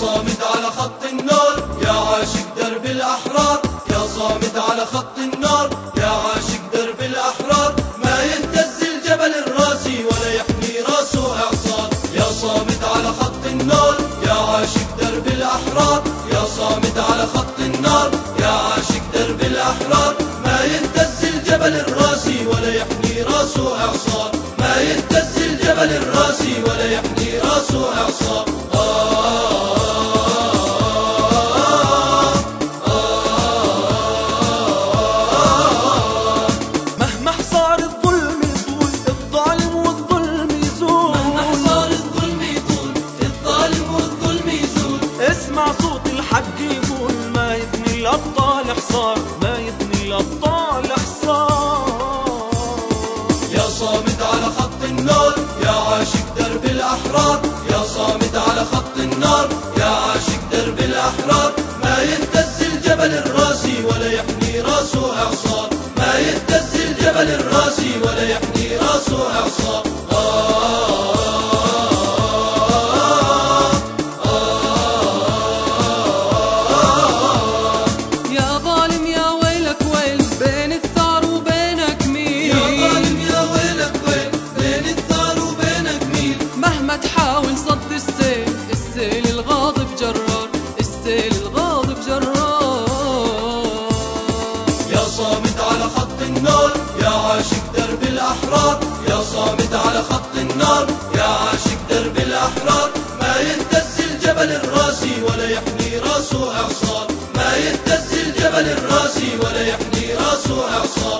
صامد على خط النار يا عاشق درب الأحرار، يا صامد على خط النار يا عاشق درب الأحرار، ما يهتز الجبل الراسي ولا يحمي راسه إعصار. يا صامد على خط النار يا عاشق درب الأحرار، يا صامد على خط النار يا عاشق درب الأحرار، ما يهتز الجبل الراسي ولا يحمي راسه إعصار، ما يهتز الجبل الراسي ولا يحمي راسه إعصار. مهما حصار الظلم يطول الظالم والظلم يزول، مهما حصار الظلم يطول الظالم والظلم يزول، اسمع صوت الحق يقول ما يثني الأبطال حصار، ما يثني الأبطال حصار. يا صامد على خط النار يا عاشق درب الأحرار، يا صامد على خط النار يا عاشق درب الأحرار، ما يهتز الجبل الراسي ولا يحمي راسه إعصار، ما يهتز الجبل الراسي ولا يحمي راسه إعصار. يا ظالم يا ويلك ويل بين الثار وبينك ميل، يا ظالم يا ويلك ويل بين الثار وبينك ميل، مهما تحاول صد السيل، السيل الغاضب جرار، السيل الغاضب جرار. يا صامد على خط النار يا عاشق درب الأحرار، يا صامد على خط النار يا عاشق درب الأحرار، ما يهتز الجبل الراسي ولا يحمي راسه إعصار، ما يهتز الجبل الراسي ولا يحمي راسه إعصار.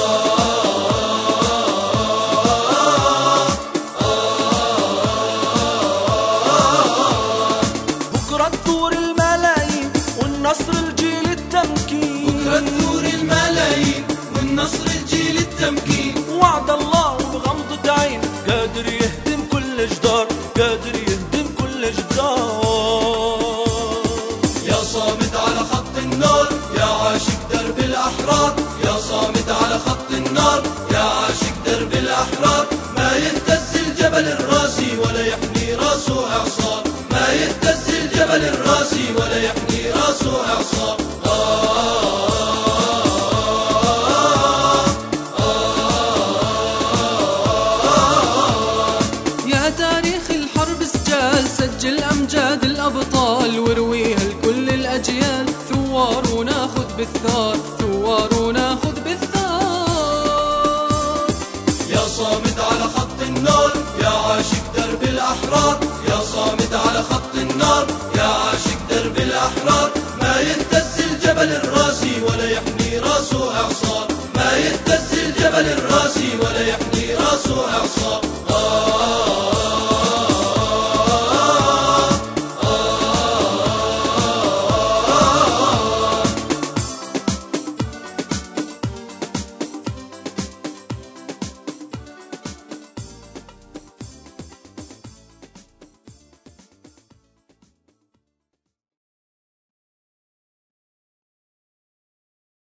بكرة تثور الملايين والنصر الجيل التمكين، بكرة تثور الملايين والنصر الجيل التمكين، وعد الله بغمضة عين قادر يهدم كل جدار، قادر يهدم كل جدار. يا صامد على خط النار يا عاشق درب الأحرار، يا صامد على خط النار يا عاشق درب الأحرار، ما يهتز الجبل الراسي ولا يحمي راسه إعصار، ما يهتز الجبل الراسي ولا يحمي راسه إعصار. يا تاريخ الحرب سجال سجل أمجاد الأبطال، وارويها لكل الأجيال ثوار وناخد بالثار،